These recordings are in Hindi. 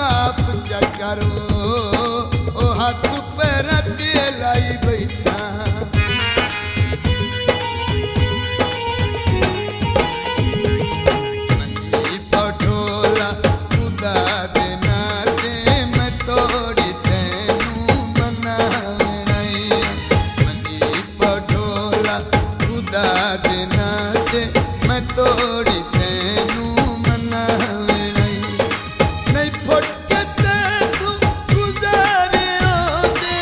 माफ चा करो ओ हाथ पैर ते लाई बैठा मनी पटोला खुदा दे नाते मैं तोड़ी तेनू मनावणाई मनी पटोला खुदा दे नाते मैं तोड़ी तेनू मनावणाई नहीं फटके ते तू गुजारे होंदे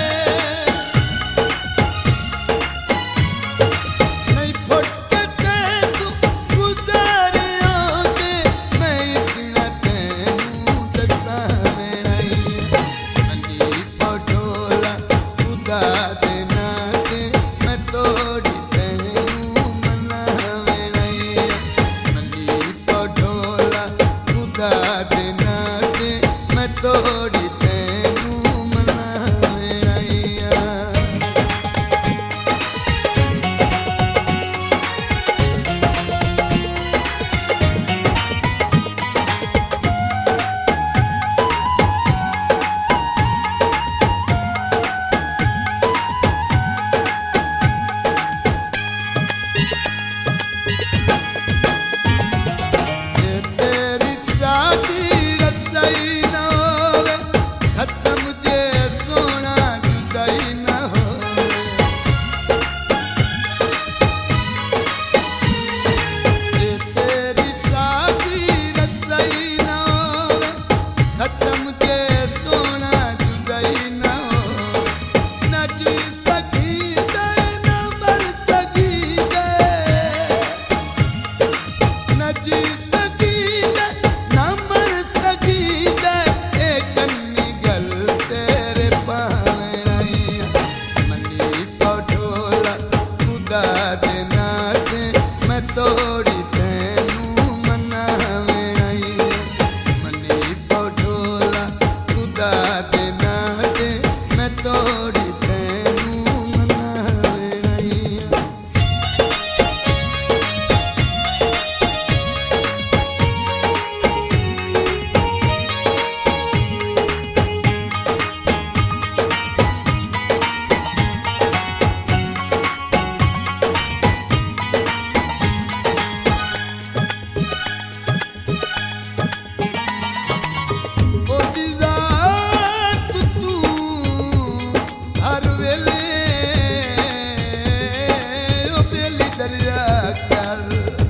नहीं फटके ते तू गुजारे होंदे मैं इतना तेनू दसावणाई मनी पटोला खुदा दे नाते मैं तोड़ी तेनू मनावणाई मनी पटोला खुदा दे नाते मैं तोड़ी तेनू मनावणाई जे तेरी सादी रसाई न होवे खत्म जे सोना जुदाई न होवे जे तेरी सादी रसाई न होवे खत्म जे सोना जुदाई न होवे न जी सकी दे न मर सकी दे न जी सकी दे न मर सकी दे एक कन्नी गल तेरे पावणाई मनी पटोला खुदा दे नाते मैं तोड़ी तेनू मनावणाई मनी पटोला खुदा दे नाते मैं तोड़ी तेनू मनावणाई ओदी जात तू हर वेले ओ बेली दरिया कर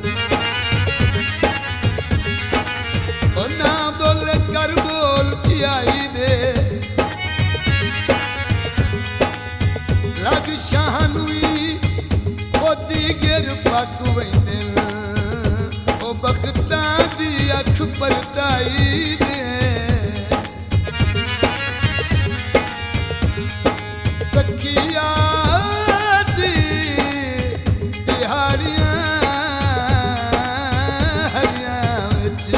ओ ना बोल कर बोल चियाई दे लग शाहनुई ओदी गिर पक वैंदे ओ बखता दी अख परताई दे तकिया दी तिहाड़ियां हरियां विच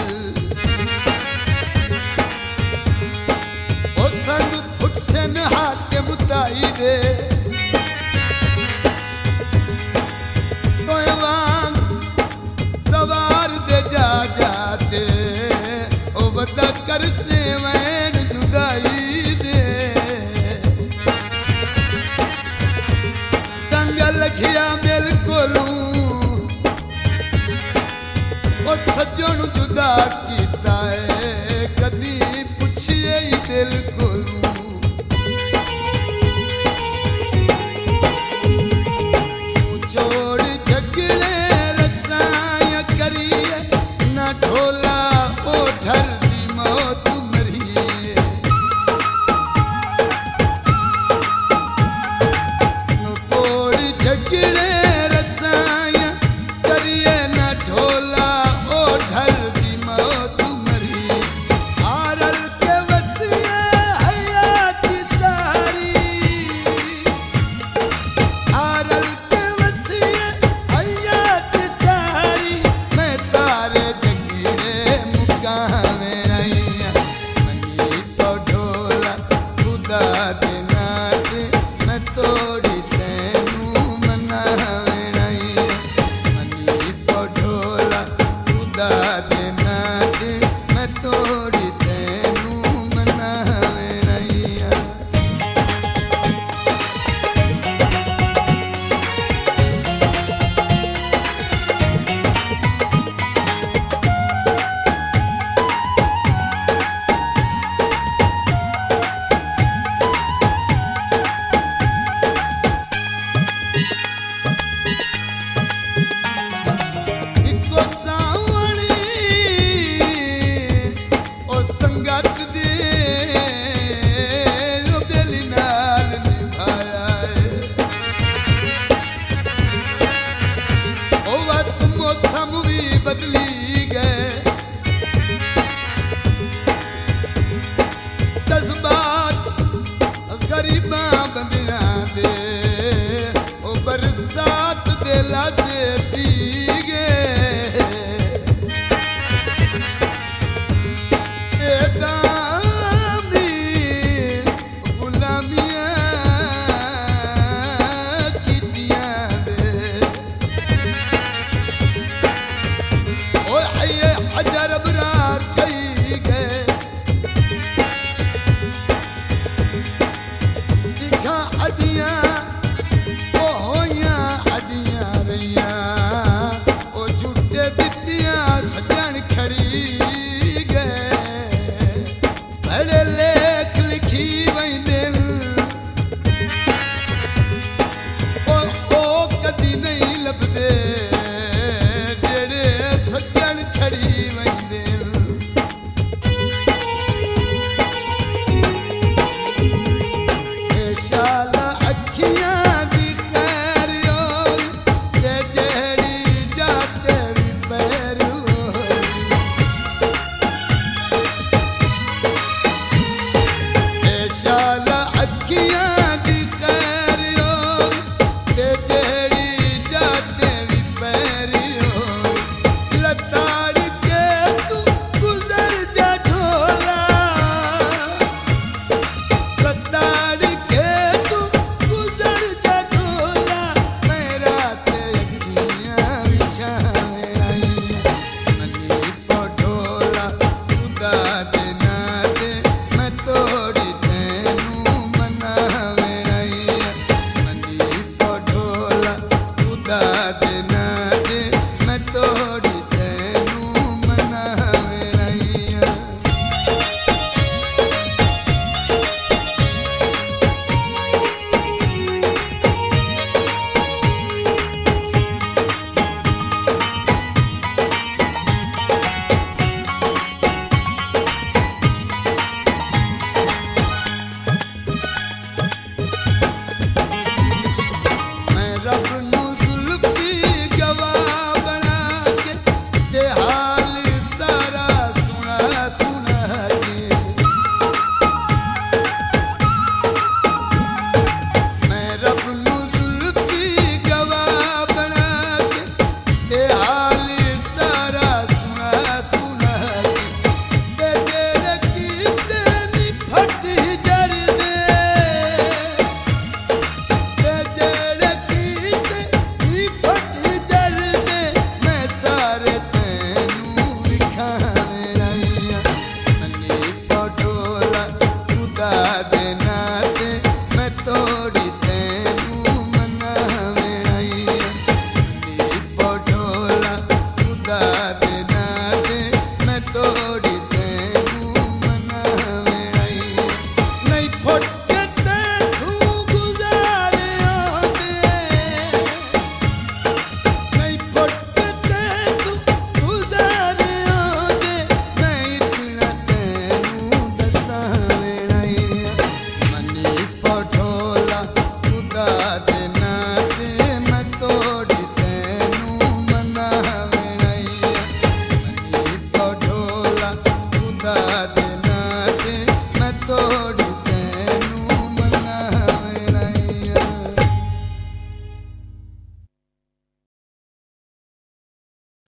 ओ संग फुट सन हाथ मुताई दे तोय वांग सवार दे जा जाते ओ बता कर से वैन जुदाई दे टंगल घिया बिल्कुल ओ सज्जन जुदा कीता है कदी पुछिए ही दिल कोलू छोड़ झगड़े रसाया करिए ना ढोला ओ ढर दी मौत मरिए नो तोड़ झगड़े रसाया करिए ना ढोला ओ ढर दी मौत मरिए आरल के वसिए हयात सारी आरल के वसिए हयात सारी मैं सारे जगीरे मुका